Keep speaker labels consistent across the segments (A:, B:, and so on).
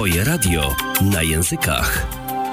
A: Twoje radio na językach.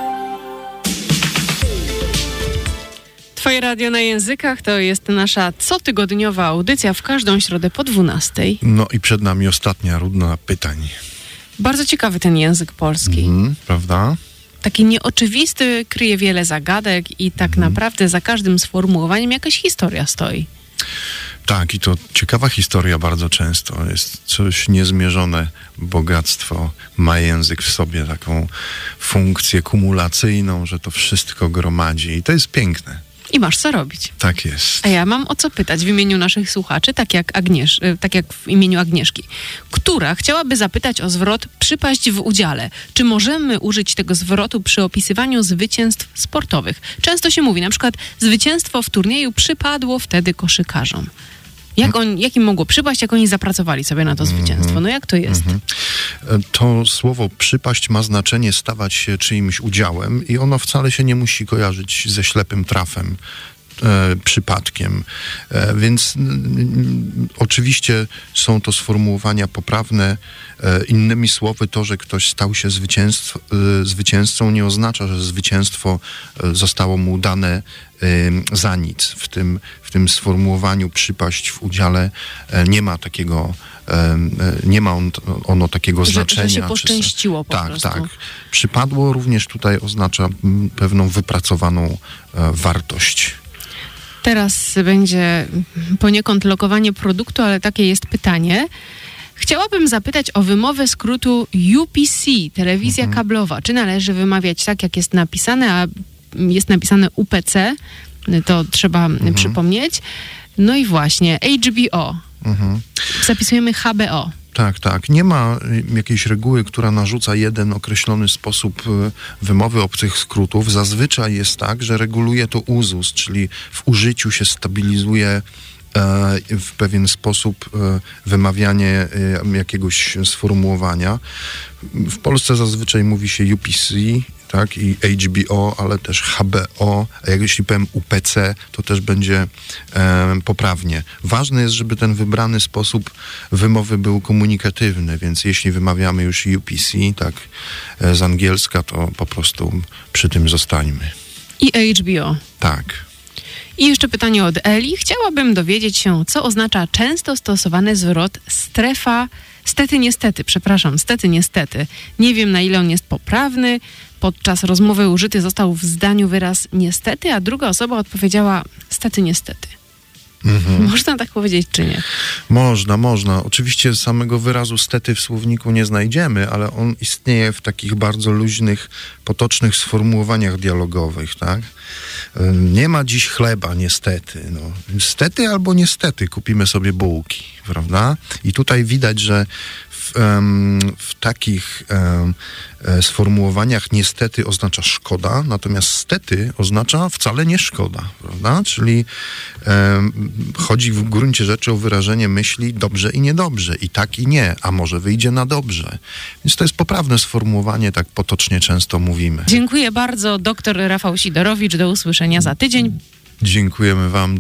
B: Twoje radio na językach to jest nasza cotygodniowa audycja w każdą środę po 12:00.
C: No i przed nami ostatnia runda pytań.
B: Bardzo ciekawy ten język polski.
C: Prawda?
B: Taki nieoczywisty, kryje wiele zagadek i tak naprawdę za każdym sformułowaniem jakaś historia stoi.
C: Tak, i to ciekawa historia bardzo często. Jest coś niezmierzone bogactwo. Ma język w sobie taką funkcję kumulacyjną, że to wszystko gromadzi. I to jest piękne.
B: I masz co robić.
C: Tak jest.
B: A ja mam o co pytać w imieniu naszych słuchaczy, tak jak w imieniu Agnieszki, która chciałaby zapytać o zwrot przypaść w udziale. Czy możemy użyć tego zwrotu przy opisywaniu zwycięstw sportowych? Często się mówi, na przykład zwycięstwo w turnieju przypadło wtedy koszykarzom. Jak im mogło przypaść, jak oni zapracowali sobie na to zwycięstwo? No jak to jest?
C: To słowo przypaść ma znaczenie stawać się czyimś udziałem i ono wcale się nie musi kojarzyć ze ślepym trafem, przypadkiem. Więc oczywiście są to sformułowania poprawne. Innymi słowy, to, że ktoś stał się zwycięzcą, nie oznacza, że zwycięstwo zostało mu dane za nic. W tym sformułowaniu przypaść w udziale nie ma takiego, ono takiego znaczenia.
B: Że się poszczęściło po prostu.
C: Tak. Przypadło również tutaj oznacza pewną wypracowaną wartość.
B: Teraz będzie poniekąd lokowanie produktu, ale takie jest pytanie. Chciałabym zapytać o wymowę skrótu UPC, telewizja kablowa. Czy należy wymawiać tak, jak jest napisane, a jest napisane UPC? To trzeba przypomnieć. No i właśnie, HBO. Zapisujemy HBO.
C: Tak. Nie ma jakiejś reguły, która narzuca jeden określony sposób wymowy obcych skrótów. Zazwyczaj jest tak, że reguluje to uzus, czyli w użyciu się stabilizuje w pewien sposób wymawianie jakiegoś sformułowania. W Polsce zazwyczaj mówi się UPC, tak, i HBO, ale też HBO, a jeśli powiem UPC, to też będzie poprawnie. Ważne jest, żeby ten wybrany sposób wymowy był komunikatywny, więc jeśli wymawiamy już UPC, tak, z angielska, to po prostu przy tym zostańmy.
B: I HBO.
C: Tak.
B: I jeszcze pytanie od Eli. Chciałabym dowiedzieć się, co oznacza często stosowany zwrot strefa, stety, niestety. Nie wiem, na ile on jest poprawny. Podczas rozmowy użyty został w zdaniu wyraz niestety, a druga osoba odpowiedziała stety, niestety. Można tak powiedzieć, czy nie?
C: Można. Oczywiście samego wyrazu stety w słowniku nie znajdziemy, ale on istnieje w takich bardzo luźnych, potocznych sformułowaniach dialogowych, tak? Nie ma dziś chleba, niestety. No. Stety albo niestety kupimy sobie bułki, prawda? I tutaj widać, że w takich sformułowaniach niestety oznacza szkoda, natomiast stety oznacza wcale nie szkoda, prawda? Czyli chodzi w gruncie rzeczy o wyrażenie myśli dobrze i niedobrze, i tak i nie, a może wyjdzie na dobrze. Więc to jest poprawne sformułowanie, tak potocznie często mówimy.
B: Dziękuję bardzo, dr Rafał Sidorowicz. Do usłyszenia za tydzień.
C: Dziękujemy wam.